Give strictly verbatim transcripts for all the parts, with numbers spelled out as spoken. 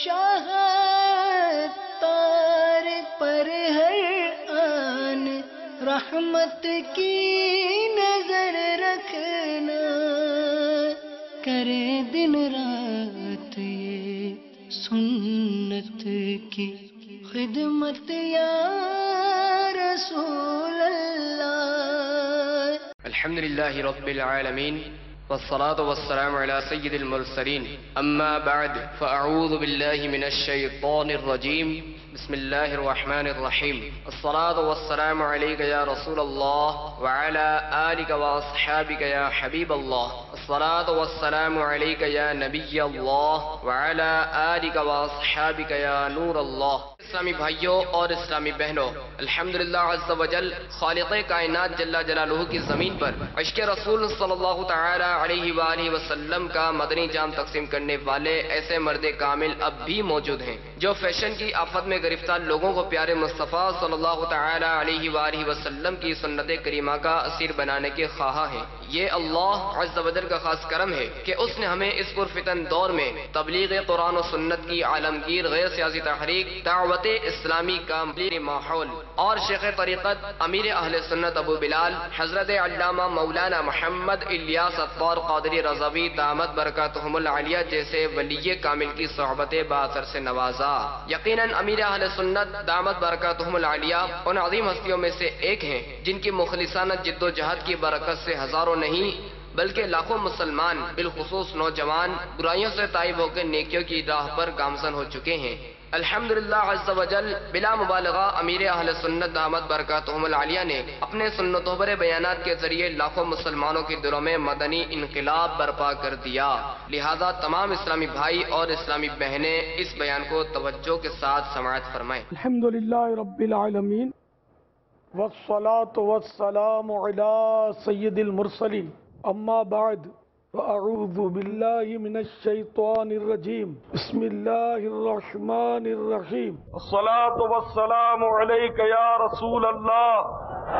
شاہ تار پر ہر آن رحمت کی نظر رکھنا، کرے دن رات یہ سنت کی خدمت یا رسول اللہ۔ الحمدللہ رب العالمین والصلاة والسلام على سید المرسلین، اما بعد فاعوذ باللہ من الشیطان الرجیم، بسم اللہ الرحمن الرحیم۔ الصلاة والسلام علیک یا رسول اللہ وعلى آلک واصحابک یا حبیب اللہ، الصلاة والسلام علیک یا نبی اللہ وعلى آلک واصحابک یا نور اللہ۔ اسلامی بھائیوں اور اسلامی بہنوں، الحمدللہ عز و جل خالق کائنات جل جلالہ کی زمین پر عشق رسول صلی اللہ تعالی علیہ وآلہ وسلم کا مدنی جام تقسیم کرنے والے ایسے مرد کامل اب بھی موجود ہیں جو فیشن کی آفت میں گرفتار لوگوں کو پیارے مصطفیٰ صلی اللہ تعالی علیہ وآلہ وسلم کی سنت کریمہ کا اسیر بنانے کے خواہاں ہیں۔ یہ اللہ عز و جل کا خاص کرم ہے کہ اس نے ہمیں اس پرفتن دور میں تبلیغ قرآن و سنت کی عالمگیر غیر سیاسی تحریک، دعوت اسلامی کا ماحول اور شیخ طریقت امیر اہل سنت ابو بلال حضرت علامہ مولانا محمد الیاس اطوار قادری رضوی دامت برکاتہم العالیہ جیسے ولی کامل کی صحبت باثر سے نوازا۔ یقیناً امیر اہل سنت دامت برکاتہم العالیہ ان عظیم ہستیوں میں سے ایک ہیں جن کی مخلصانہ جد و جہد کی برکت سے ہزاروں نہیں بلکہ لاکھوں مسلمان بالخصوص نوجوان برائیوں سے تائب ہو کے نیکیوں کی راہ پر گامزن ہو چکے ہیں۔ الحمدللہ عز و جل بلا مبالغہ امیر اہل سنت دامت برکاتہم العالیہ نے اپنے سنتوں پر بیانات کے ذریعے لاکھوں مسلمانوں کے دلوں میں مدنی انقلاب برپا کر دیا۔ لہذا تمام اسلامی بھائی اور اسلامی بہنیں اس بیان کو توجہ کے ساتھ سماعت فرمائیں۔ الحمدللہ رب العالمین والصلاة والسلام علی سید المرسلین، اما بعد فاعوذ باللہ من الشیطان الرجیم، بسم اللہ الرحمن الرحیم۔ الصلاة والسلام علیک یا رسول اللہ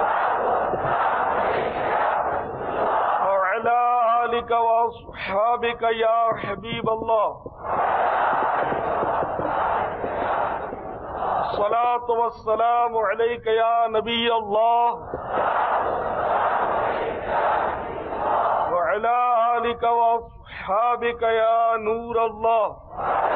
وعلی آلک واصحابک یا حبیب اللہ، الصلاة والسلام علیک یا نبی اللہ وعلی آلک واصحابک یا نور اللہ۔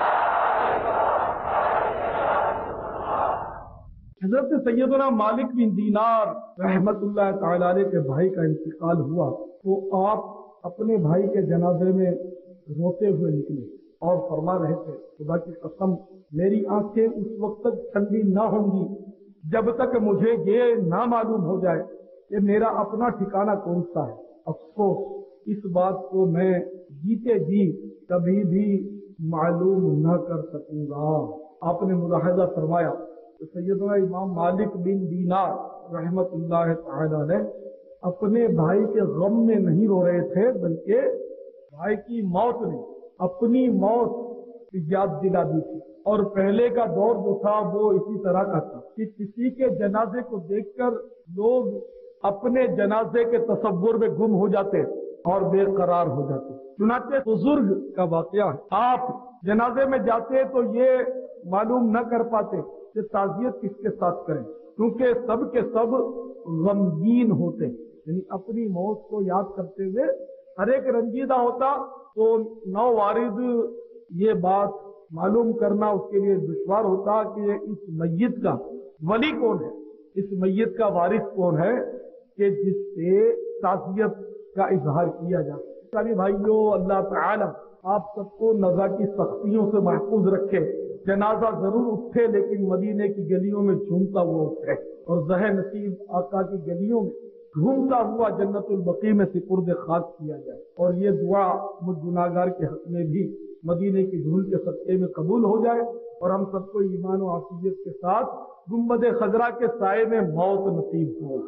حضرت سیدنا مالک بن دینار رحمت اللہ تعالی علیہ کے بھائی کا انتقال ہوا تو آپ اپنے بھائی کے جنازے میں روتے ہوئے نکلے اور فرما رہے تھے، خدا کی قسم میری آنکھیں اس وقت تک ٹھنڈی نہ ہوں گی جب تک مجھے یہ نہ معلوم ہو جائے کہ میرا اپنا ٹھکانہ کون سا ہے۔ افسوس اس بات کو میں جیتے جی کبھی بھی معلوم نہ کر سکوں گا۔ آپ نے ملاحظہ فرمایا کہ سیدنا امام مالک بن دینار رحمت اللہ تعالی علیہ اپنے بھائی کے غم میں نہیں رو رہے تھے بلکہ بھائی کی موت نے اپنی موت کی یاد دلا دی تھی، اور پہلے کا دور جو تھا وہ اسی طرح کا تھا کہ کسی کے جنازے کو دیکھ کر لوگ اپنے جنازے کے تصور میں گم ہو جاتے اور بے قرار ہو جاتے۔ چنانچہ بزرگ کا واقعہ ہے، آپ جنازے میں جاتے تو یہ معلوم نہ کر پاتے کہ تعزیت کس کے ساتھ کریں، کیونکہ سب کے سب غمگین ہوتے، یعنی اپنی موت کو یاد کرتے ہوئے ہر ایک رنجیدہ ہوتا تو نو وارد یہ بات معلوم کرنا اس کے لیے دشوار ہوتا کہ اس میت کا ولی کون ہے، اس میت کا وارث کون ہے کہ جس سے تعزیت کا اظہار کیا جائے۔ سبھی بھائیوں، اللہ تعالی آپ سب کو نزا کی سختیوں سے محفوظ رکھے۔ جنازہ ضرور اٹھے لیکن مدینے کی گلیوں میں جھومتا ہوا اٹھے، اور زہ نصیب آقا کی گلیوں میں گھومتا ہوا جنت البقیع میں سپرد خاک کیا جائے، اور یہ دعا مجھ گناہگار کے حق میں بھی مدینے کی دھول کے صدقے میں قبول ہو جائے، اور ہم سب کو ایمان و عافیت کے ساتھ گنبد خضرا کے سائے میں موت نصیب ہو۔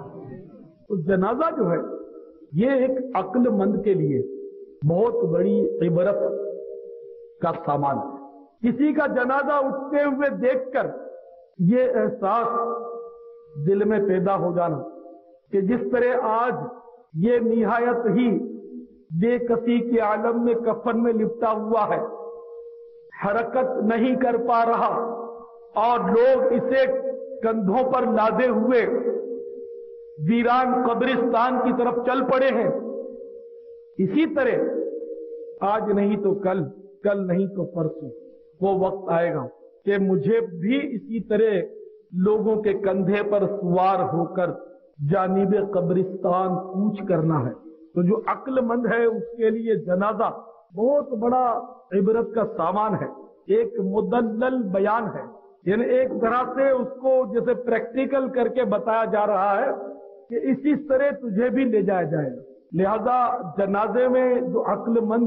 تو جنازہ جو ہے یہ ایک عقل مند کے لیے بہت بڑی عبرت کا سامان ہے۔ کسی کا جنازہ اٹھتے ہوئے دیکھ کر یہ احساس دل میں پیدا ہو جانا کہ جس طرح آج یہ نہایت ہی بے کسی کے عالم میں کفن میں لپٹا ہوا ہے، हरकत नहीं कर पा रहा और लोग इसे कंधों पर लादे हुए वीरान कब्रिस्तान की तरफ चल पड़े हैं, इसी तरह आज नहीं तो कल, कल नहीं तो परसों वो वक्त आएगा कि मुझे भी इसी तरह लोगों के कंधे पर सवार होकर जानिब कब्रिस्तान कूच करना है। तो जो अक्लमंद है उसके लिए जनाजा बहुत बड़ा इबरत का सामान है, एक मुदल्लल बयान है, यानी एक तरह से उसको जैसे प्रैक्टिकल करके बताया जा रहा है कि इसी तरह तुझे भी ले जाया जाएगा। लिहाजा जनाजे में जो अक्लमंद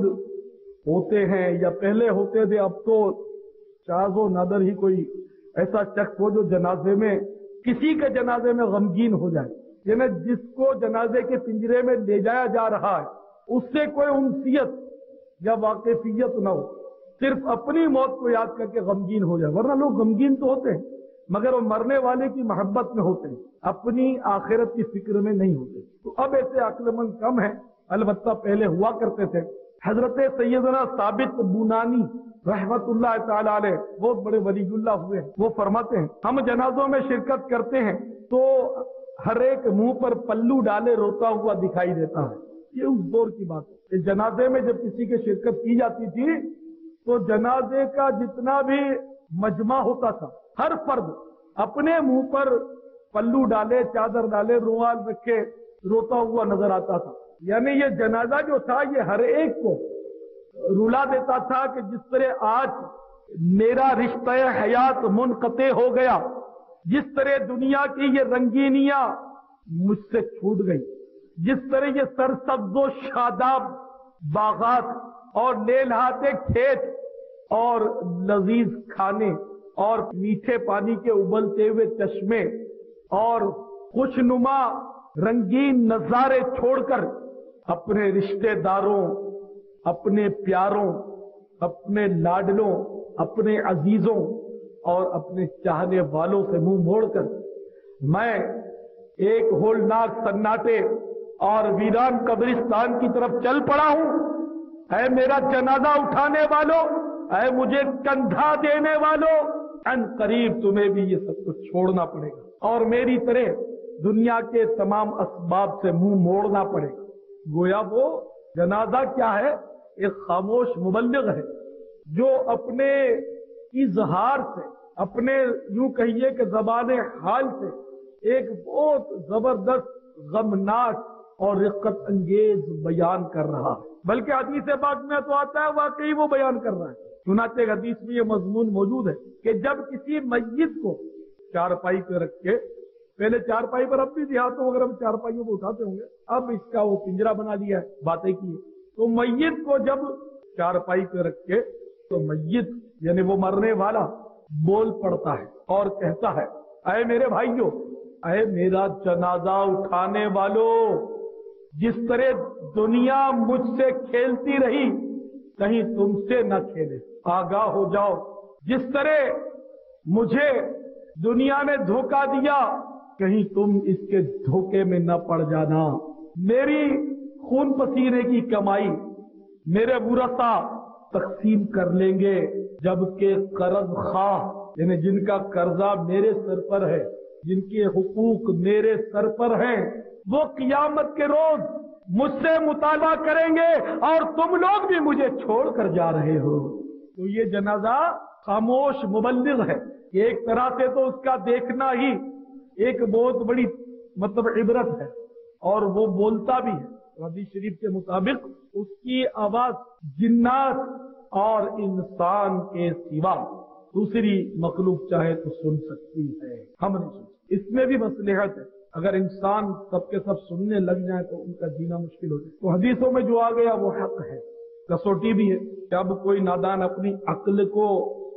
होते हैं या पहले होते थे, अब तो शाज़ो नादर ही कोई ऐसा शख्स हो जो जनाजे में किसी के जनाजे में गमगीन हो जाए, यानी जिसको जनाजे के पिंजरे में ले जाया जा रहा है उससे कोई उनसियत या वाकिफियत न हो, सिर्फ अपनी मौत को याद करके गमगीन हो जाए। वरना लोग गमगीन तो होते हैं मगर वो मरने वाले की मोहब्बत में होते हैं, अपनी आखिरत की फिक्र में नहीं होते। तो अब ऐसे अक्लमंद कम है, अलबत्ता पहले हुआ करते थे। हजरत सैयदना साबित बुनानी रहमतुल्लाह ताला अलैह बहुत बड़े वलीउल्लाह हुए हैं, वो फरमाते हैं हम जनाजों में शिरकत करते हैं तो हर एक मुंह पर पल्लू डाले रोता हुआ दिखाई देता है। ये उस दौर की बात है। जनाजे में जब किसी की शिरकत की जाती थी तो जनाजे का जितना भी मजमा होता था, हर फर्द अपने मुंह पर पल्लू डाले, चादर डाले, रुमाल रखे रोता हुआ नजर आता था। यानी ये जनाजा जो था ये हर एक को रुला देता था कि जिस तरह आज मेरा रिश्ता हयात मुनक़ते हो गया, जिस तरह दुनिया की ये रंगीनियां मुझसे छूट गई, जिस तरह ये सरसब्ज़ो शादाब बागात और लेलहाते खेत और लजीज खाने और मीठे पानी के उबलते हुए चश्मे और खुशनुमा रंगीन नजारे छोड़कर अपने रिश्तेदारों, अपने प्यारों, अपने लाडलों, अपने अजीजों और अपने चाहने वालों से मुंह मोड़कर मैं एक होलनाक सन्नाटे और वीरान कब्रिस्तान की तरफ चल पड़ा हूं। ऐ मेरा जनाजा उठाने वालों, ऐ मुझे कंधा देने वालों, अन करीब तुम्हें भी ये सब कुछ छोड़ना पड़ेगा और मेरी तरह दुनिया के तमाम असबाब से मुंह मोड़ना पड़ेगा। गोया वो जनाजा क्या है, एक खामोश मुबल्लिग है जो अपने इजहार से, अपने यूं कहिए कि ज़बाने हाल से एक बहुत जबरदस्त गमनाक और रिक्कत अंगेज बयान कर रहा है। बल्कि हदीस पाक में तो आता है वाकई वो बयान कर रहा है। सुनाते हदीस में ये मजमून मौजूद है कि जब किसी मय्यत को चारपाई पे रख के, पहले चारपाई पर अब भी देहातों वगैरह में चारपाइयों को उठाते होंगे, अब इसका वो पिंजरा बना दिया है, बातें की है। तो मय्यत को जब चारपाई पे रख के तो मय्यत यानी वो मरने वाला बोल पड़ता है और कहता है, अरे मेरे भाइयों, अरे मेरा जनाजा उठाने वालों, जिस तरह दुनिया मुझसे खेलती रही कहीं तुमसे न खेले, आगाह हो जाओ। जिस तरह मुझे दुनिया ने धोखा दिया कहीं तुम इसके धोखे में न पड़ जाना। मेरी खून पसीने की कमाई मेरे बुरसा तकसीम कर लेंगे, जबकि कर्ज खा यानी जिनका कर्जा मेरे सर पर है, जिनके हुकूक मेरे सर पर हैं, वो कियामत के रोज मुझसे मुतालबा करेंगे और तुम लोग भी मुझे छोड़ कर जा रहे हो। तो ये जनाजा खामोश मुबल्लिग है। एक तरह से तो उसका देखना ही एक बहुत बड़ी मतलब इबरत है और वो बोलता भी है। हदीस शरीफ के मुताबिक उसकी आवाज जिन्नात और इंसान के सिवा दूसरी मखलूक चाहे तो सुन सकती है, हम नहीं सुन। इसमें भी मसलहत है, अगर इंसान सबके सब सुनने लग जाए तो उनका जीना मुश्किल हो जाए। तो हदीसों में जो आ गया वो हक है, कसौटी भी है। जब कोई नादान अपनी अक्ल को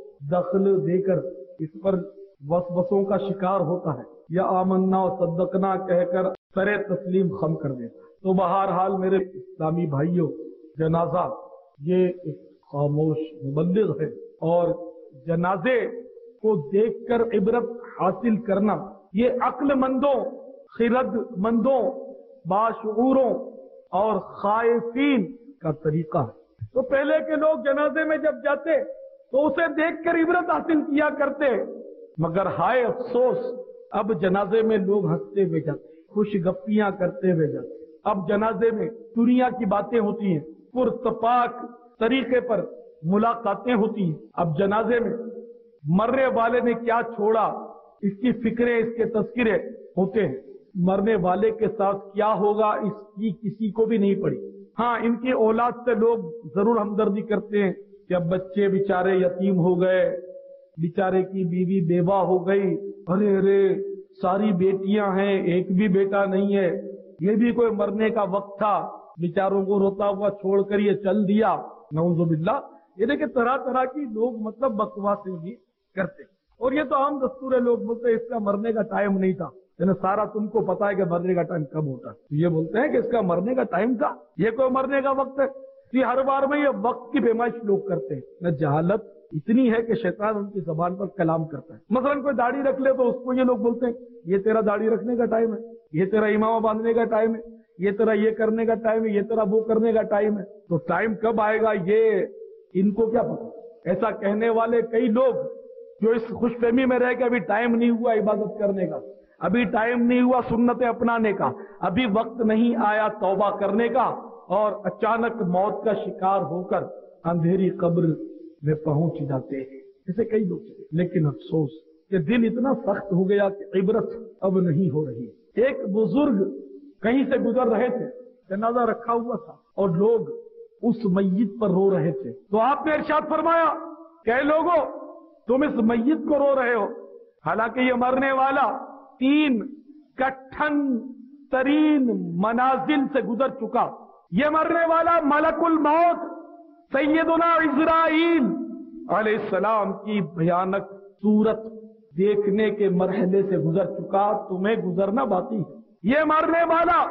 दखल देकर इस पर वसवसों का शिकार होता है या आमन्ना और सद्दकना कहकर सरे तस्लीम खम कर देता है। तो बहरहाल मेरे इस्लामी भाइयों, जनाजा ये एक खामोश मुबल्लिग है और जनाजे को देखकर इबरत हासिल करना ये अक्लमंदों, खिरदमंदों, बाशऊरों और खाइफीन का तरीका है। तो पहले के लोग जनाजे में जब जाते तो उसे देखकर इबरत हासिल किया करते। मगर हाय अफसोस, अब जनाजे में लोग हंसते हुए जाते, खुश गप्पियां करते हुए जाते। अब जनाजे में दुनिया की बातें होती हैं, पुरतपाक तरीके पर मुलाकातें होती हैं। अब जनाजे में मरने वाले ने क्या छोड़ा, इसकी फिक्रें, इसके तस्किरे होते हैं। मरने वाले के साथ क्या होगा, इसकी किसी को भी नहीं पड़ी। हाँ, इनकी औलाद से लोग जरूर हमदर्दी करते हैं कि अब बच्चे बेचारे यतीम हो गए, बेचारे की बीवी बेवा हो गई, अरे अरे सारी बेटियां हैं, एक भी बेटा नहीं है, ये भी कोई मरने का वक्त था, बेचारों को रोता हुआ छोड़कर ये चल दिया, नऊजुबिल्लाह। ये देखिए तरह तरह की लोग मतलब बकवासें भी करते। और ये तो आम दस्तूर है, लोग बोलते हैं इसका मरने का टाइम नहीं था। यानी सारा तुमको पता है कि मरने का टाइम कब होता है, तो ये बोलते हैं कि इसका मरने का टाइम था, ये कोई मरने का वक्त है। ये हर बार में ये वक्त की पैमाइश लोग करते हैं। न जहालत इतनी है कि शैतान उनकी जबान पर कलाम करता है। मसलन कोई दाढ़ी रख ले तो उसको ये लोग बोलते हैं ये तेरा दाढ़ी रखने का टाइम है, ये तेरा इमामा बांधने का टाइम है, ये तेरा ये करने का टाइम है, ये तेरा वो करने का टाइम है। तो टाइम कब आएगा ये इनको क्या पता। ऐसा कहने वाले कई लोग जो इस खुशफहमी में रह के अभी टाइम नहीं हुआ इबादत करने का, अभी टाइम नहीं हुआ सुन्नतें अपनाने का, अभी वक्त नहीं आया तौबा करने का, और अचानक मौत का शिकार होकर अंधेरी कब्र में पहुंच जाते हैं। ऐसे कई लोग। लेकिन अफसोस कि दिल इतना सख्त हो गया कि इबरत अब नहीं हो रही। एक बुजुर्ग कहीं से गुजर रहे थे, जनाजा रखा हुआ था और लोग उस मैयत पर रो रहे थे। तो आपने इरशाद फरमाया कई लोगों तुम इस मैयत को रो रहे हो, हालांकि ये मरने वाला तीन कठिन तरीन मनाजिल से गुजर चुका। ये मरने वाला मलकुल मौत सैयदुना इज़राइल अलैहिस्सलाम की भयानक सूरत देखने के मरहले से गुजर चुका, तुम्हें गुजरना बाकी है। ये मरने वाला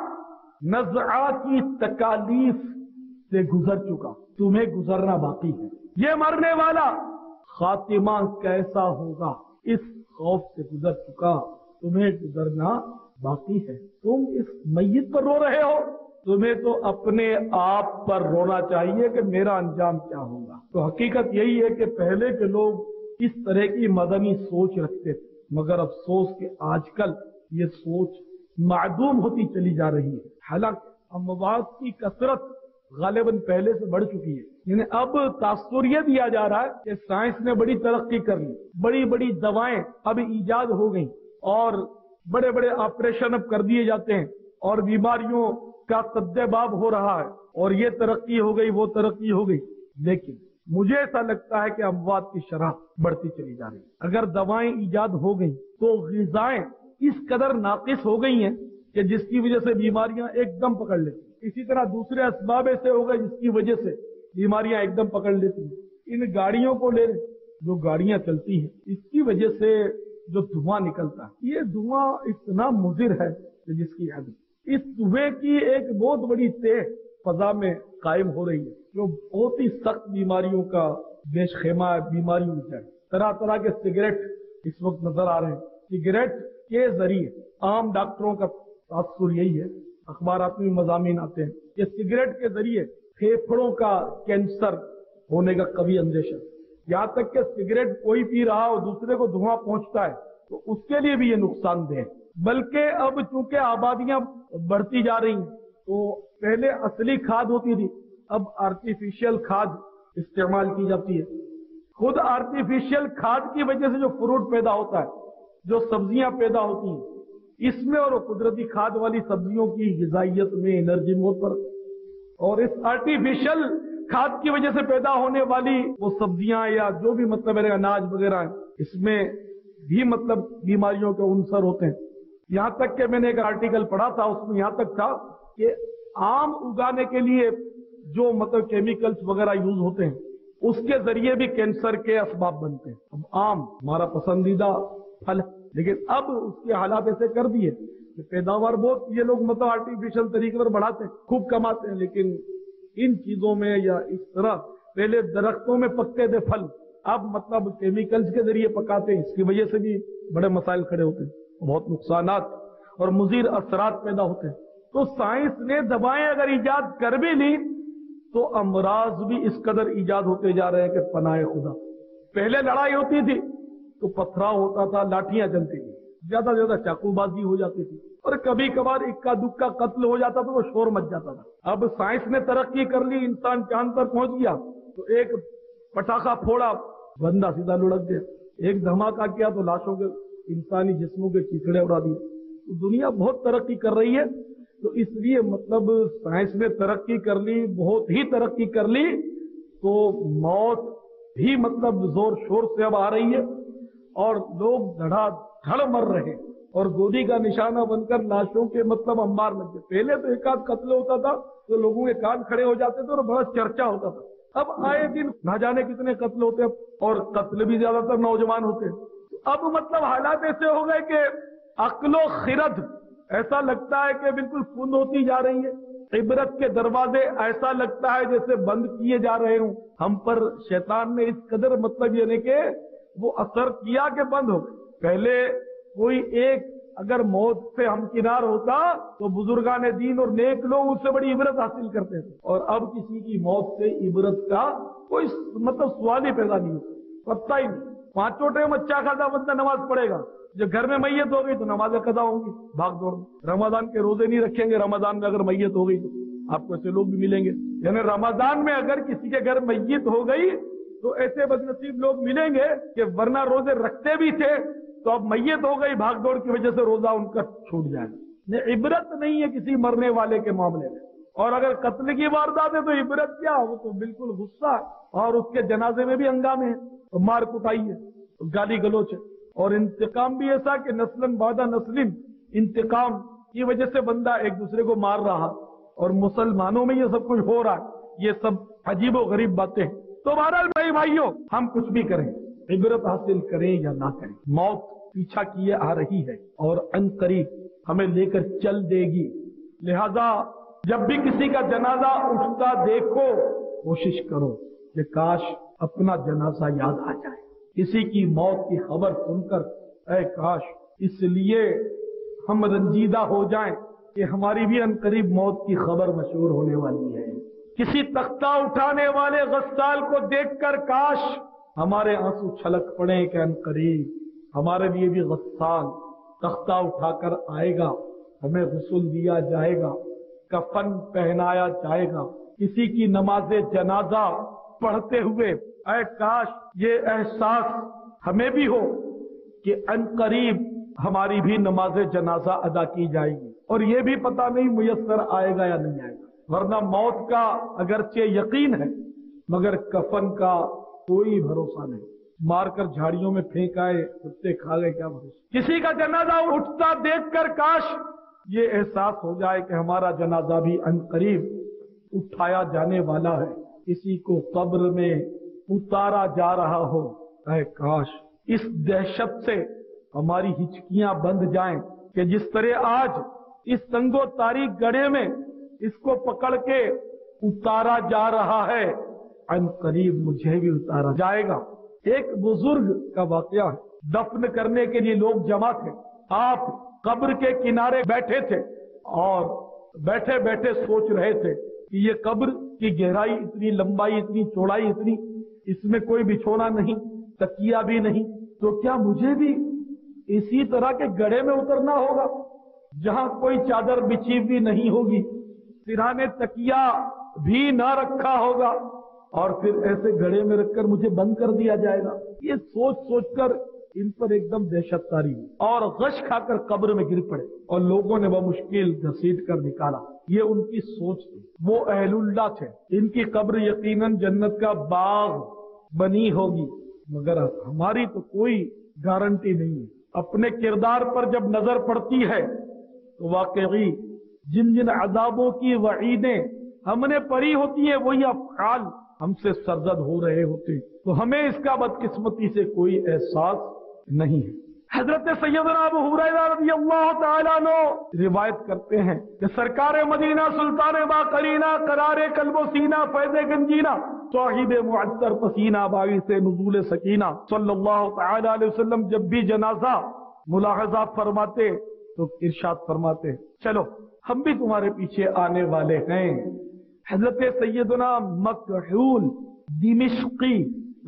नज़आ की तकालीफ से गुजर चुका, तुम्हें गुजरना बाकी है। ये मरने वाला खातिमा कैसा होगा इस खौफ से गुजर चुका, तुम्हें गुजरना बाकी है। तुम इस मैयत पर रो रहे हो, तुम्हें तो अपने आप पर रोना चाहिए कि मेरा अंजाम क्या होगा। तो हकीकत यही है कि पहले के लोग इस तरह की मदनी सोच रखते थे, मगर अफसोस कि आजकल ये सोच मादूम होती चली जा रही है। हालांकि अमवात की कसरत गालिबन पहले से बढ़ चुकी है। यानी अब तासुर यह दिया जा रहा है कि साइंस ने बड़ी तरक्की कर ली, बड़ी बड़ी दवाएं अब ईजाद हो गई और बड़े बड़े ऑपरेशन अब कर दिए जाते हैं और बीमारियों का सद्देबाब हो रहा है और ये तरक्की हो गई, वो तरक्की हो गई। लेकिन मुझे ऐसा लगता है कि अमवात की शरह बढ़ती चली जा रही है। अगर दवाएं ईजाद हो गई तो ग़िज़ाएं इस कदर नाकिस हो गई हैं कि जिसकी वजह से बीमारियां एकदम पकड़ लेती। इसी तरह दूसरे असबाब ऐसे हो गए जिसकी वजह से बीमारियां एकदम पकड़ लेती हैं। इन गाड़ियों को ले, जो गाड़ियां चलती हैं, इसकी वजह से जो धुआं निकलता है, ये धुआं इतना मुज़िर है कि जिसकी हद। इस धुएं की एक बहुत बड़ी तह फजा में कायम हो रही है, जो बहुत ही सख्त बीमारियों का बेशखेमा बीमारियों में है। तरह तरह के सिगरेट इस वक्त नजर आ रहे हैं। सिगरेट के जरिए आम डॉक्टरों का तासुर यही है, अखबारात में मज़ामीन आते हैं कि सिगरेट के जरिए फेफड़ों का कैंसर होने का कभी अंदेशा। यहाँ तक कि सिगरेट कोई पी रहा हो दूसरे को धुआं पहुंचता है तो उसके लिए भी ये नुकसानदेह है। बल्कि अब चूंकि आबादियां बढ़ती जा रही हैं तो पहले असली खाद होती थी, अब आर्टिफिशियल खाद इस्तेमाल की जाती है। खुद आर्टिफिशियल खाद की वजह से जो फ्रूट पैदा होता है, जो सब्जियां पैदा होती हैं, इसमें और कुदरती खाद वाली सब्जियों की ग़िज़ाइयत में, एनर्जी में पर, और इस आर्टिफिशियल खाद की वजह से पैदा होने वाली वो सब्जियां या जो भी मतलब है अनाज वगैरह है, इसमें भी मतलब बीमारियों के उनसर होते हैं। यहां तक कि मैंने एक आर्टिकल पढ़ा था, उसमें यहां तक था कि आम उगाने के लिए जो मतलब केमिकल्स वगैरह यूज होते हैं उसके जरिए भी कैंसर के असबाब बनते हैं। अब आम हमारा पसंदीदा फल, लेकिन अब उसके हालात ऐसे कर दिए कि पैदावार बहुत ये लोग मतलब आर्टिफिशियल तरीके पर बढ़ाते हैं, खूब कमाते हैं, लेकिन इन चीजों में या इस तरह पहले दरख्तों में पकते थे फल, अब मतलब केमिकल्स के जरिए पकाते हैं। इसकी वजह से भी बड़े मसाइल खड़े होते हैं, बहुत नुकसानात और मुज़ीर असरात पैदा होते हैं। तो साइंस ने दवाएं अगर ईजाद कर भी ली तो अमराज भी इस कदर ईजाद होते जा रहे हैं कि पनाहे खुदा। पहले लड़ाई होती थी तो पथराव होता था, लाठियां चलती थी, ज्यादा से ज्यादा चाकूबाजी हो जाती थी, और कभी कभार इक्का दुक्का कत्ल हो जाता था तो शोर मच जाता था। अब साइंस ने तरक्की कर ली, इंसान चांद पर पहुंच गया तो एक पटाखा फोड़ा, बंदा सीधा लुढ़क गया, एक धमाका किया तो लाशों के, इंसानी जिस्मों के चिथड़े उड़ा दिए। तो दुनिया बहुत तरक्की कर रही है, तो इसलिए मतलब साइंस ने तरक्की कर ली, बहुत ही तरक्की कर ली, तो मौत भी मतलब जोर शोर से अब आ रही है और लोग धड़ाधड़ मर रहे हैं और गोदी का निशाना बनकर लाशों के मतलब अंबार लग गए। पहले तो एक आध कत्ल होता था तो लोगों के कान खड़े हो जाते थे और बड़ा चर्चा होता था, अब आए दिन ना जाने कितने कत्ल होते हैं और कत्ल भी ज्यादातर नौजवान होते हैं। अब मतलब हालात ऐसे हो गए कि अक्लो खिरद ऐसा लगता है कि बिल्कुल फुंद होती जा रही है, इबरत के दरवाजे ऐसा लगता है जैसे बंद किए जा रहे हों। हम पर शैतान ने इस कदर मतलब यानी कि वो असर किया कि बंद हो गए। पहले कोई एक अगर मौत से हमकिनार होता तो बुजुर्गान दीन और नेक लोग उससे बड़ी इबरत हासिल करते थे, और अब किसी की मौत से इबरत का कोई मतलब सवाल ही पैदा नहीं होता, पता ही नहीं। पांचों टाइम अच्छा खासा बंदा नमाज पढ़ेगा, जब घर में मैयत हो गई तो नमाजें कदा होंगी, भाग दौड़। रमजान के रोजे नहीं रखेंगे, रमजान में अगर मैयत हो गई तो आपको ऐसे लोग भी मिलेंगे। यानी रमजान में अगर किसी के घर मैयत हो गई तो ऐसे बदनसीब लोग मिलेंगे कि वरना रोजे रखते भी थे तो अब मैयत हो गई, भाग दौड़ की वजह से रोजा उनका छूट जाएगा। नहीं, इबरत नहीं है किसी मरने वाले के मामले में। और अगर कत्ल की वारदात है तो इबरत क्या, वो तो बिल्कुल गुस्सा, और उसके जनाजे में भी हंगामे है, तो मार कुटाई है, तो गाली गलोच है, और इंतकाम भी ऐसा कि नस्लन बादा नस्लिन, इंतकाम की वजह से बंदा एक दूसरे को मार रहा, और मुसलमानों में ये सब कुछ हो रहा है। ये सब अजीबो गरीब बातें हैं। तो बहरहाल भाई भाइयों, हम कुछ भी करें, इबरत हासिल करें या ना करें, मौत पीछा किए आ रही है और अनकरीब हमें लेकर चल देगी। लिहाजा जब भी किसी का जनाजा उठता देखो, कोशिश करो कि काश अपना जनाजा याद आ जाए। किसी की मौत की खबर सुनकर ऐ काश, इसलिए हम रंजीदा हो जाएं कि हमारी भी अनकरीब मौत की खबर मशहूर होने वाली है। किसी तख्ता उठाने वाले गस्साल को देखकर काश हमारे आंसू छलक पड़े कि अनकरीब हमारे लिए भी गस्साल तख्ता उठाकर आएगा, हमें गुस्ल दिया जाएगा, कफन पहनाया जाएगा। किसी की नमाजे जनाजा पढ़ते हुए ऐ काश ये एहसास हमें भी हो कि अनकरीब हमारी भी नमाजे जनाजा अदा की जाएगी, और ये भी पता नहीं मुयस्सर आएगा या नहीं आएगा। वरना मौत का अगरचे यकीन है मगर कफन का कोई भरोसा नहीं। मारकर झाड़ियों में फेंक आए, कुत्ते खा गए, क्या भरोसा। किसी का जनाजा उठता देखकर काश ये एहसास हो जाए कि हमारा जनाजा भी अनकरीब उठाया जाने वाला है, किसी को कब्र में उतारा जा रहा हो। ऐ काश इस दहशत से हमारी हिचकियां बंध जाएं कि जिस तरह आज इस तंगो तारीख गड्ढे में इसको पकड़ के उतारा जा रहा है, अनकरीब मुझे भी उतारा जाएगा। एक बुजुर्ग का वाकया है, दफन करने के लिए लोग जमा थे, आप कब्र के किनारे बैठे थे और बैठे बैठे सोच रहे थे कि ये कब्र की गहराई इतनी, लंबाई इतनी, चौड़ाई इतनी, इसमें कोई बिछोना नहीं, तकिया भी नहीं, तो क्या मुझे भी इसी तरह के गड्ढे में उतरना होगा जहां कोई चादर बिछी भी नहीं होगी, सिरहाने तकिया भी ना रखा होगा, और फिर ऐसे गड्ढे में रखकर मुझे बंद कर दिया जाएगा। ये सोच सोचकर इन पर एकदम दहशत तारी हुई और गश खाकर कब्र में गिर पड़े और लोगों ने वह मुश्किल घसीट कर निकाला। ये उनकी सोच थी, वो अहलुल्लाह थे, इनकी कब्र यकीनन जन्नत का बाग बनी होगी, मगर हमारी तो कोई गारंटी नहीं है। अपने किरदार पर जब नजर पड़ती है तो वाकई जिन जिन अजाबों की वईदें हमने पढ़ी होती है वही अफआल हमसे सरजद हो रहे होते, तो हमें इसका बदकिस्मती से कोई एहसास नहीं है। हजरत सैयदना अबू हुरैरा रज़ियल्लाहु तआला अन्हु रिवायत करते हैं कि सरकार मदीना सुल्तान बाकरीना करारे कल्बो सीना फैज़े गंजीना साहिब मुअत्तर पसीना बागी से नुज़ूल सकीना सल्लल्लाहु तआला अलैहि वसल्लम जब भी जनाजा मुलाहजा फरमाते तो इरशाद फरमाते, चलो हम भी तुम्हारे पीछे आने वाले हैं। हजरत सैयदना मकहूल दिमिश्की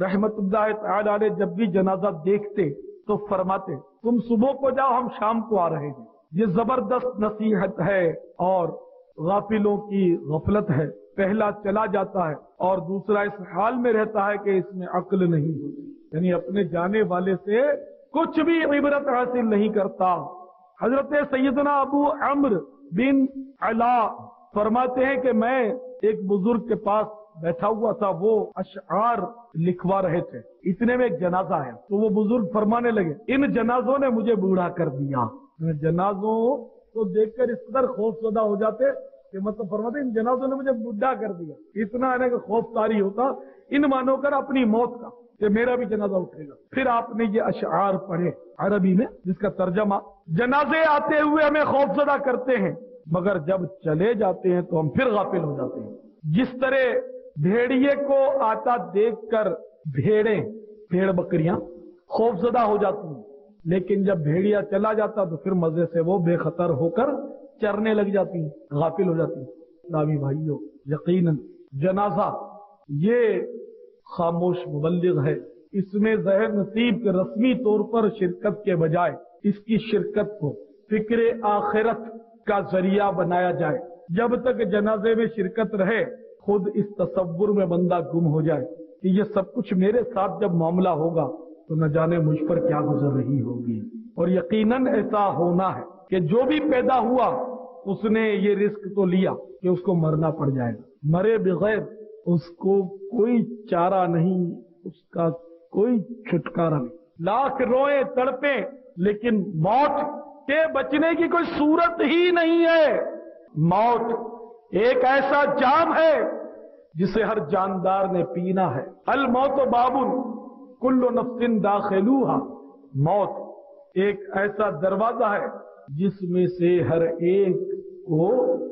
रहमतुल्लाह तआला अलैह जब भी जनाजा देखते तो फरमाते, तुम सुबह को जाओ, हम शाम को आ रहे हैं। ये जबरदस्त नसीहत है और गाफिलों की गफलत है। पहला चला जाता है और दूसरा इस हाल में रहता है कि इसमें अक्ल नहीं होती, यानी अपने जाने वाले से कुछ भी इबरत हासिल नहीं करता। हजरत सैयदना अबू अम्र बिन अला फरमाते हैं कि मैं एक बुजुर्ग के पास बैठा हुआ था, वो अशआर लिखवा रहे थे। इतने में एक जनाजा है तो वो बुजुर्ग फरमाने लगे, इन जनाजों ने मुझे बूढ़ा कर दिया। जनाजों को देखकर इस कदर खौफजदा हो जाते कि मतलब फरमाते इन जनाजों ने मुझे बूढ़ा कर दिया। इतना आने का खौफ तारी होता इन मानो कर अपनी मौत का कि मेरा भी जनाजा उठेगा। फिर आपने ये अशआर पढ़े अरबी में, जिसका तर्जमा, जनाजे आते हुए हमें खौफजदा करते हैं मगर जब चले जाते हैं तो हम फिर गाफिल हो जाते हैं। जिस तरह भेड़िए को आता देखकर भेड़े भेड़ बकरियां खौफजदा हो जाती हैं, लेकिन जब भेड़िया चला जाता तो फिर मजे से वो बेखतर होकर चरने लग जाती, गाफिल हो जाती। इस्लामी भाइयों, यकीनन जनाजा ये खामोश मुबल्लिग है। इसमें ज़हर नसीब के रस्मी तौर पर शिरकत के बजाय इसकी शिरकत को फिक्र आखिरत का जरिया बनाया जाए। जब तक जनाजे में शिरकत रहे, खुद इस तसव्वुर में बंदा गुम हो जाए कि ये सब कुछ मेरे साथ जब मामला होगा तो न जाने मुझ पर क्या गुजर रही होगी। और यकीनन ऐसा होना है कि जो भी पैदा हुआ उसने ये रिस्क तो लिया कि उसको मरना पड़ जाएगा। मरे बगैर उसको कोई चारा नहीं, उसका कोई छुटकारा नहीं। लाख रोए तड़पे लेकिन मौत के बचने की कोई सूरत ही नहीं है। मौत एक ऐसा जाम है जिसे हर जानदार ने पीना है। अल मौत बाबुन कुल्लु नफ्सिन दाखिलूहा, मौत एक ऐसा दरवाजा है जिसमें से हर एक को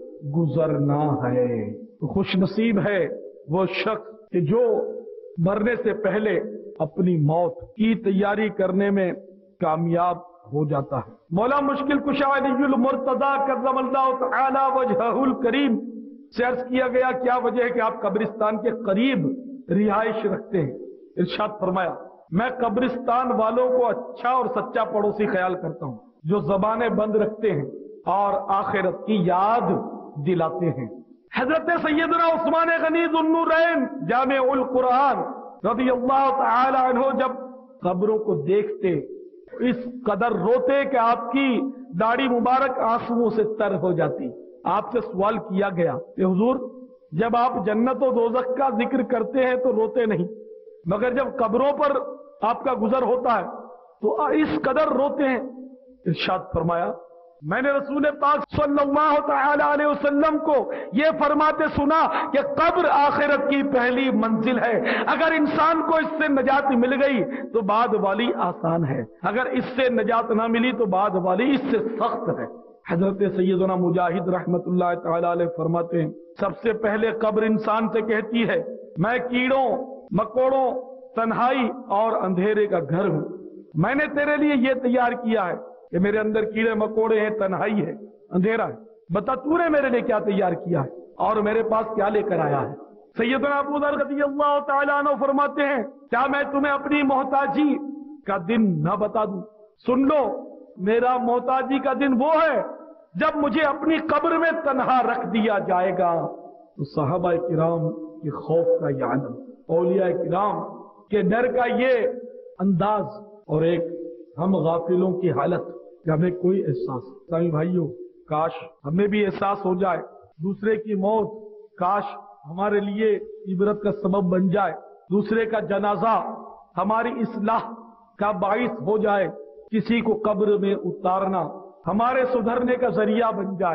गुजरना है। तो खुश नसीब है वो शख्स कि जो मरने से पहले अपनी मौत की तैयारी करने में कामयाब हो जाता है। मौला मुश्किल कुशा अलीयुल मुर्तजा कर्रमल्लाहु तआला वजहुल करीम से अर्ज किया गया, क्या वजह है कि आप कब्रिस्तान के करीब रिहाइश रखते हैं? इरशाद फरमाया, मैं कब्रिस्तान वालों को अच्छा और सच्चा पड़ोसी ख्याल करता हूँ जो जबानें बंद रखते हैं और आखिरत की याद दिलाते हैं। हजरत सैयदना उस्मान गनी ज़ुन्नूरैन जामिउल कुरान रज़ियल्लाहु तआला अन्हु जब कब्रों को देखते इस कदर रोते कि आपकी दाढ़ी मुबारक आंसुओं से तर हो जाती। आपसे सवाल किया गया कि हुजूर, जब आप जन्नत और दोज़ख का जिक्र करते हैं तो रोते नहीं, मगर जब कब्रों पर आपका गुजर होता है तो इस कदर रोते हैं। इरशाद फरमाया, मैंने रसूल पाक सल्लल्लाहु तआला अलैहि वसल्लम को ये फरमाते सुना कि कब्र आखिरत की पहली मंजिल है। अगर इंसान को इससे नजात मिल गई तो बाद वाली आसान है, अगर इससे नजात ना मिली तो बाद वाली इससे सख्त है। हजरत सैयदना मुजाहिद रहमतुल्लाह तआला अलैह फरमाते हैं, सबसे पहले कब्र इंसान से कहती है, मैं कीड़ों मकोड़ों तन्हाई और अंधेरे का घर हूं। मैंने तेरे लिए यह तैयार किया है कि मेरे अंदर कीड़े मकोड़े हैं, तन्हाई है, अंधेरा है। बता तूने मेरे लिए क्या तैयार किया है और मेरे पास क्या लेकर आया है। सैयदना अबू दर रज़ियल्लाहु तआला अन्हु फरमाते हैं, क्या मैं तुम्हें अपनी मोहताजी का दिन न बता दूं? सुन लो, मेरा मोहताजी का दिन वो है जब मुझे अपनी कब्र में तन्हा रख दिया जाएगा। तो सहाबा किराम के खौफ का ये आलम, औलिया किराम के डर का ये अंदाज और एक हम गाफिलों की हालत कि हमें कोई एहसास। साईं भाइयों, काश हमें भी एहसास हो जाए दूसरे की मौत, काश हमारे लिए इबरत का सबब बन जाए, दूसरे का जनाजा हमारी इस्लाह का बाइस हो जाए, किसी को कब्र में उतारना हमारे सुधरने का जरिया बन जाए।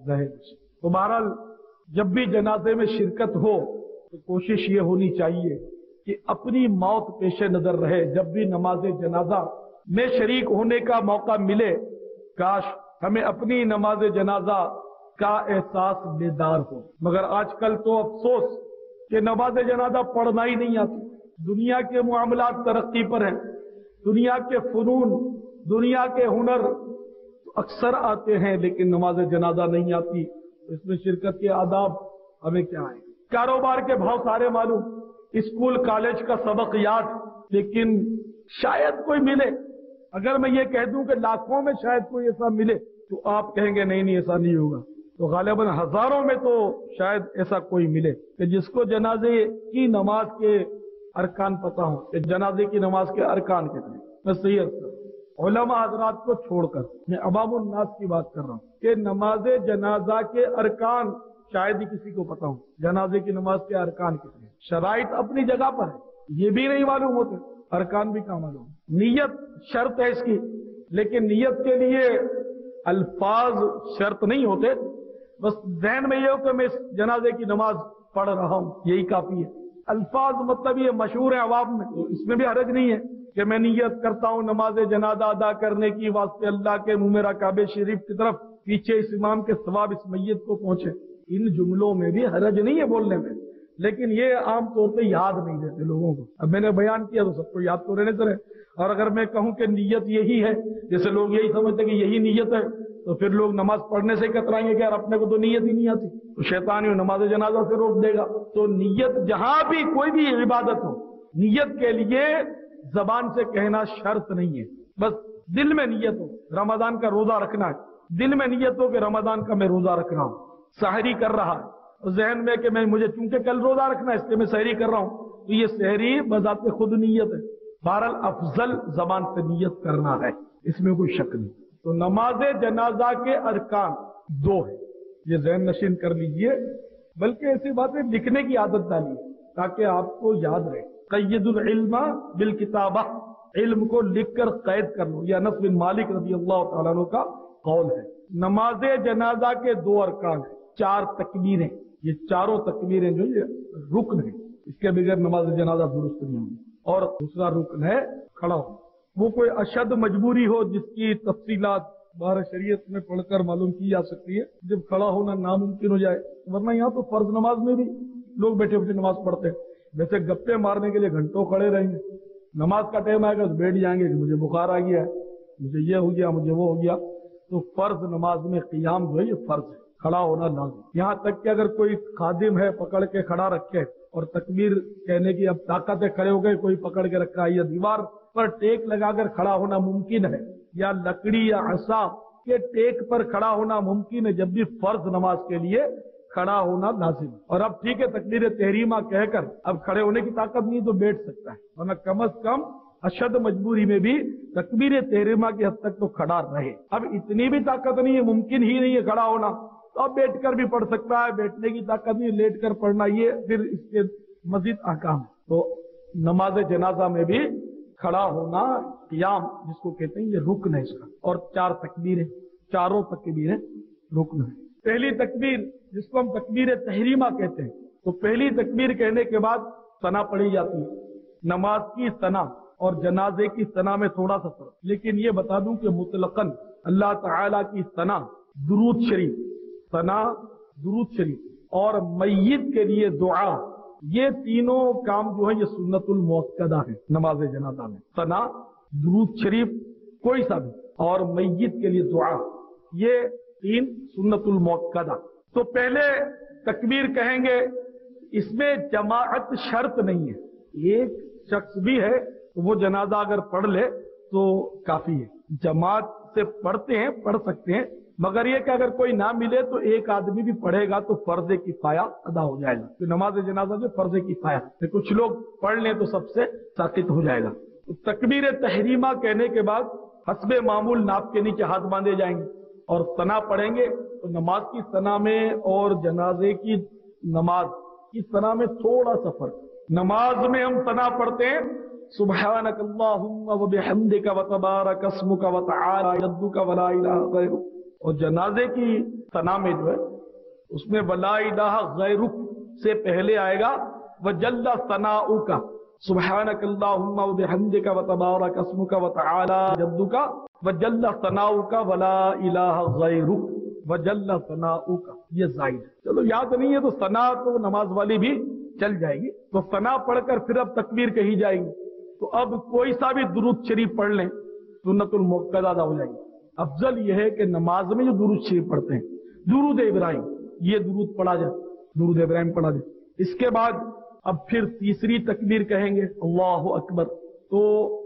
तो बहरहाल जब भी जनाजे में शिरकत हो तो कोशिश ये होनी चाहिए कि अपनी मौत पेश नजर रहे। जब भी नमाज जनाजा में शरीक होने का मौका मिले, काश हमें अपनी नमाज जनाजा का एहसास बेदार हो। मगर आजकल तो अफसोस कि नमाज जनाजा पढ़ना ही नहीं आती। दुनिया के मामलात तरक्की पर हैं, दुनिया के फनून, दुनिया के हुनर अक्सर आते हैं, लेकिन नमाज जनाजा नहीं आती। इसमें शिरकत के आदाब हमें क्या है? कारोबार के भाव सारे मालूम, स्कूल कॉलेज का सबक याद, लेकिन शायद कोई मिले। अगर मैं ये कह दूं कि लाखों में शायद कोई ऐसा मिले तो आप कहेंगे नहीं नहीं ऐसा नहीं होगा। तो गालिबन हजारों में तो शायद ऐसा कोई मिले कि जिसको जनाजे की नमाज के अरकान पता हो कि जनाजे की नमाज के अरकान कितने। मैं सही अर्ज कर उलमा हजरात को छोड़कर मैं अवामुन नास की बात कर रहा हूँ कि नमाज जनाजा के अरकान शायद ही किसी को पता हो। जनाजे की नमाज के अरकान कितने, शराइत अपनी जगह पर है, ये भी नहीं मालूम होते, अरकान भी कहाँ मालूम। नियत शर्त है इसकी, लेकिन नियत के लिए अल्फाज शर्त नहीं होते। बस जहन में ये हो कि मैं इस जनाजे की नमाज पढ़ रहा हूं, यही काफी है। अल्फाज मतलब ये मशहूर है अवाम में, तो इसमें भी हरज नहीं है कि मैं नियत करता हूं नमाज जनाजा अदा करने की वास्ते अल्लाह के मुंह मेरा काबे शरीफ की तरफ, पीछे इस इमाम के सवाब इस मैयत को पहुंचे। इन जुमलों में भी हरज नहीं है बोलने में, लेकिन ये आम तौर पे याद नहीं रहते लोगों को। अब मैंने बयान किया तो सबको याद तो रहने से रहे। और अगर मैं कहूं कि नीयत यही है, जैसे लोग यही समझते कि यही नीयत है, तो फिर लोग नमाज पढ़ने से कतराएंगे कि यार अपने को तो नीयत ही नहीं आती, तो शैतान ही नमाज जनाजा से रोक देगा। तो नीयत जहां भी कोई भी इबादत हो, नीयत के लिए जबान से कहना शर्त नहीं है, बस दिल में नीयत हो। रमजान का रोजा रखना है, दिल में नीयत हो कि रमजान का मैं रोजा रख रहा हूं, सहरी कर रहा है जहन में कि मैं मुझे चूंकि कल रोजा रखना है इसलिए मैं सहरी कर रहा हूं, तो ये सहरी बजाते खुद नीयत है। बहरहाल अफजल जबान से नीयत करना है, इसमें कोई शक नहीं। तो नमाज जनाजा के अरकान दो है, ये जहन नशीन कर लीजिए। बल्कि ऐसी बातें लिखने की आदत डालिए ताकि आपको याद रहे। क़य्यदुल इल्मा बिल किताबा, इल्म को लिख कर कैद कर लो। यह अनस बिन मालिक रज़ी अल्लाह तआला अन्हु का कौल है। नमाज जनाजा के दो अरकान है, चार तकबीरें, ये चारों तकबीरें जो ये रुकन है, इसके बगैर नमाज जनाजा दुरुस्त नहीं होगी। और दूसरा रुकन है खड़ा हो। वो कोई अशद मजबूरी हो जिसकी तफसीलात बारह शरीयत में पढ़कर मालूम की जा सकती है, जब खड़ा होना नामुमकिन हो जाए। वरना यहाँ तो फर्ज नमाज में भी लोग बैठे बैठे नमाज पढ़ते हैं। वैसे गप्पे मारने के लिए घंटों खड़े रहेंगे, नमाज का टाइम आएगा तो बैठ जाएंगे कि मुझे बुखार आ गया है, मुझे ये हो गया, मुझे वो हो गया। तो फर्ज नमाज में क़ियाम जो है ये फर्ज है, खड़ा होना लाज़िम। यहाँ तक कि अगर कोई खादिम है पकड़ के खड़ा रखे और तकबीर कहने की अब ताकत है, खड़े हो गए, कोई पकड़ के रखा है, या दीवार पर टेक लगाकर खड़ा होना मुमकिन है, या लकड़ी या असा के टेक पर खड़ा होना मुमकिन है, जब भी फर्ज नमाज के लिए खड़ा होना लाजिम। और अब ठीक है तकबीर तहरीमा कहकर अब खड़े होने की ताकत नहीं तो बैठ सकता है, वरना कम अज कम अशद मजबूरी में भी तकबीर तहरीमा की हद तक तो खड़ा रहे। अब इतनी भी ताकत नहीं है, मुमकिन ही नहीं है खड़ा होना, तो अब बैठकर भी पढ़ सकता है। बैठने की ताकत नहीं, लेट कर पढ़ना, ये फिर इसके मजीद अहकाम। तो नमाज जनाजा में भी खड़ा होना क़ियाम जिसको कहते हैं ये रुकन है इसका। और चार तकबीरें, चारों तकबीरें रुकन है। पहली तकबीर जिसको हम तकबीर तहरीमा कहते हैं, तो पहली तकबीर कहने के बाद सना पढ़ी जाती है। नमाज की सना और जनाजे की सना में थोड़ा सा फर्क, लेकिन ये बता दूं कि मुतलकन अल्लाह ताला की सना दुरूद शरीफ, सना दुरूद शरीफ और मय्यत के लिए दुआ, ये तीनों काम जो है ये सुन्नतुल मुअक्कदा है नमाज जनाजा में। सना, दुरूद शरीफ कोई सा भी, और मय्यत के लिए दुआ, ये तीन सुन्नतुल मुअक्कदा। तो पहले तकबीर कहेंगे, इसमें जमाअत शर्त नहीं है, एक शख्स भी है तो वो जनाजा अगर पढ़ ले तो काफी है। जमात से पढ़ते हैं, पढ़ सकते हैं, मगर ये कि अगर कोई ना मिले तो एक आदमी भी पढ़ेगा तो फर्ज किफाया अदा हो जाएगा। तो नमाज जनाजा में फर्ज किफाया, तो कुछ लोग पढ़ लें तो सबसे साकित हो जाएगा। तो तकबीर तहरीमा कहने के बाद हस्बे मामूल नाप के नीचे हाथ बांधे जाएंगे और सना पढ़ेंगे। तो नमाज की सना में और जनाजे की नमाज की सना में थोड़ा सा फर्क। नमाज में हम सना पढ़ते हैं सुब्हानक अल्लाहुम्मा व बिहम्दिका व तबारक अस्मुका व तआला जद्दुका व ला इलाहा गैरुक, और जनाजे की सना में जो है उसमें वला इलाहा गैरुक से पहले आएगा व जल्ला सनाउका, सुब्हानक अल्लाहुम्मा व बिहम्दिका व तबारक अस्मुका व तआला जद्दुका व जल्ला सनाउका व ला इलाहा गैरुक व जल्ला सनाउका, ये जायद। चलो याद नहीं है तो सना तो नमाज वाली भी चल जाएगी। तो सना पढ़कर फिर अब तकबीर कही जाएगी। तो अब कोई सा भी दुरूद शरीफ पढ़ लें, सुन्नतुल मुअक्कदा अदा हो जाएगी। अफजल यह है कि नमाज में जो दुरूद शरीफ पढ़ते हैं, दुरूद इब्राहिम, ये दुरूद पढ़ा जाए, दुरूद इब्राहिम पढ़ा जाए। इसके बाद اب پھر تیسری تکبیر کہیں گے اللہ اکبر، تو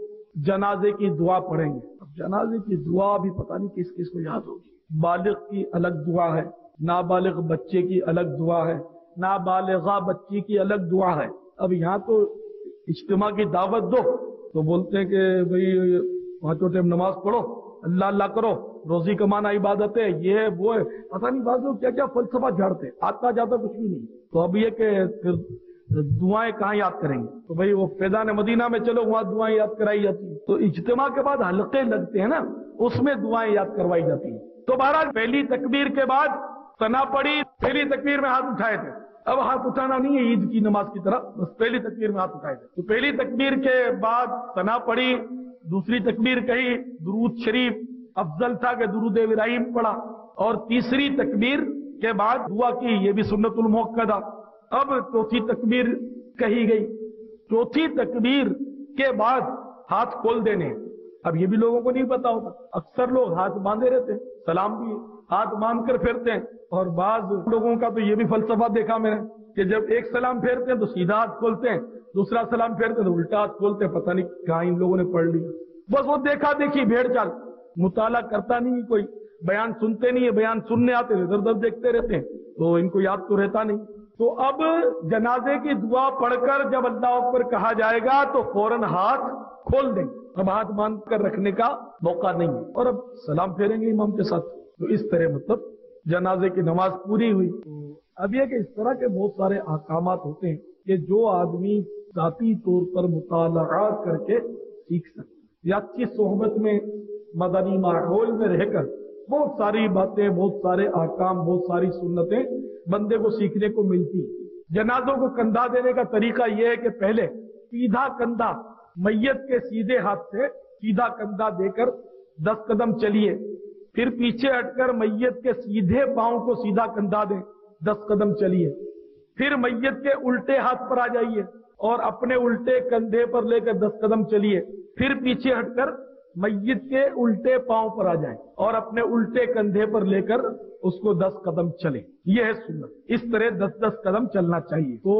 جنازے کی دعا پڑھیں گے۔ اب جنازے کی دعا بھی پتہ نہیں کس کس کو یاد ہوگی۔ بالغ کی الگ دعا ہے، نابالغ بچے کی الگ دعا ہے، نابالغہ بچی کی الگ دعا ہے۔ اب یہاں تو اجتماع کی دعوت دو تو بولتے ہیں کہ بھئی پانچوں ٹائم نماز پڑھو، اللہ اللہ کرو، روزی کمانا عبادت ہے، یہ ہے وہ ہے، پتہ نہیں بعض لوگ کیا کیا فلسفہ جھاڑتے، آتا جاتا کچھ بھی نہیں۔ تو اب یہ کہ پھر دعائیں کہاں یاد کریں گے؟ تو بھئی وہ فیضان مدینہ میں چلو، وہاں دعائیں یاد کرائی جاتی ہیں۔ تو اجتماع کے بعد حلقے لگتے ہیں نا، اس میں دعائیں یاد کروائی جاتی ہیں۔ تو بہرحال پہلی تکبیر کے بعد ثنا پڑھی، پہلی تکبیر میں ہاتھ اٹھائے تھے، اب ہاتھ اٹھانا نہیں ہے عید کی نماز کی طرح، بس پہلی تکبیر میں ہاتھ اٹھائے تھے۔ تو پہلی تکبیر کے بعد ثنا پڑھی، دوسری تکبیر کہی، درود شریف افضل تھا کہ درود ابراہیم پڑھا، اور تیسری تکبیر کے بعد دعا کی، یہ بھی سنت المؤکدہ۔ اب چوتھی تکبیر کہی گئی، چوتھی تکبیر کے بعد ہاتھ کھول دینے۔ اب یہ بھی لوگوں کو نہیں پتا ہوتا، اکثر لوگ ہاتھ باندھے رہتے ہیں، سلام بھی ہاتھ باندھ کر پھرتے ہیں، اور بعض لوگوں کا تو یہ بھی فلسفہ دیکھا میں نے کہ جب ایک سلام پھیرتے ہیں تو سیدھا ہاتھ کھولتے ہیں، دوسرا سلام پھیرتے ہیں تو الٹا ہاتھ کھولتے ہیں، پتہ نہیں کہاں ان لوگوں نے پڑھ لیا۔ بس وہ دیکھا دیکھی بھیڑ چال، مطالعہ کرتا نہیں کوئی، بیان سنتے نہیں ہے، بیان سننے آتے ادھر ادھر دیکھتے رہتے ہیں، تو ان کو یاد تو رہتا نہیں۔ تو اب جنازے کی دعا پڑھ کر جب اللہ اکبر کہا جائے گا تو فوراً ہاتھ کھول دیں، اب ہاتھ باندھ کر رکھنے کا موقع نہیں ہے، اور اب سلام پھیریں گے امام کے ساتھ۔ تو اس طرح مطلب جنازے کی نماز پوری ہوئی۔ اب یہ کہ اس طرح کے بہت سارے احکامات ہوتے ہیں کہ جو آدمی ذاتی طور پر مطالعہ کر کے سیکھ سکتے، یا اچھی صحبت میں مدنی ماحول میں رہ کر بہت ساری باتیں، بہت سارے احکام، بہت ساری سنتیں بندے کو سیکھنے کو ملتی۔ جنازوں کو کندھا دینے کا طریقہ یہ ہے کہ پہلے سیدھا کندھا میت کے سیدھے ہاتھ سے سیدھا کندھا دے کر دس قدم چلیے، پھر پیچھے ہٹ کر میت کے سیدھے پاؤں کو سیدھا کندھا دیں، دس قدم چلیے، پھر میت کے الٹے ہاتھ پر آ جائیے اور اپنے الٹے کندھے پر لے کر دس قدم چلیے، پھر پیچھے ہٹ کر میت کے الٹے پاؤں پر آ جائیں اور اپنے الٹے کندھے پر لے کر اس کو دس قدم چلیں۔ یہ ہے سنت، اس طرح دس دس قدم چلنا چاہیے۔ تو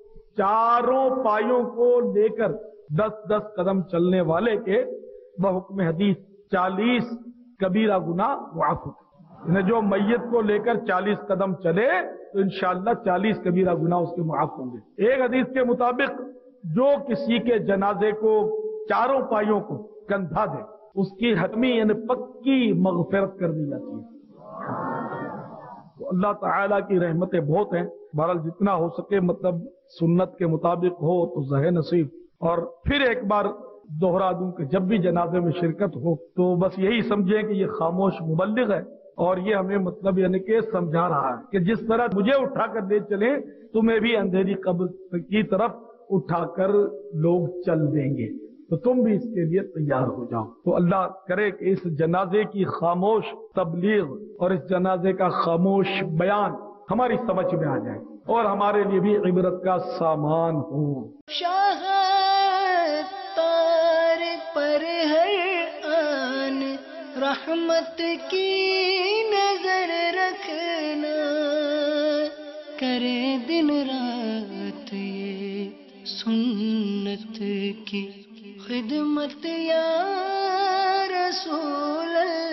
چاروں پایوں کو لے کر دس دس قدم چلنے والے کے بحکم حدیث چالیس کبیرہ گناہ معاف ہوتے ہیں۔ جو میت کو لے کر چالیس قدم چلے تو انشاءاللہ چالیس کبیرہ گناہ اس کے معاف ہوں گے۔ ایک حدیث کے مطابق جو کسی کے جنازے کو چاروں پایوں کو کندھا دے، اس کی حتمی یعنی پکی مغفرت کر دی جاتی ہے۔ تو اللہ تعالیٰ کی رحمتیں بہت ہیں، بہرحال جتنا ہو سکے مطلب سنت کے مطابق ہو تو زہ نصیب۔ اور پھر ایک بار دوہرا دوں کہ جب بھی جنازے میں شرکت ہو تو بس یہی سمجھیں کہ یہ خاموش مبلغ ہے، اور یہ ہمیں مطلب یعنی کہ سمجھا رہا ہے کہ جس طرح مجھے اٹھا کر لے چلیں تمہیں بھی اندھیری قبر کی طرف اٹھا کر لوگ چل دیں گے، تو تم بھی اس کے لیے تیار ہو جاؤ۔ تو اللہ کرے کہ اس جنازے کی خاموش تبلیغ اور اس جنازے کا خاموش بیان ہماری سمجھ میں آ جائے اور ہمارے لیے بھی عبرت کا سامان ہو۔ شاہ تار پر ہر آن رحمت کی نظر رکھنا، کرے دن رات یہ سنت کی خدمت یا رسول اللہ۔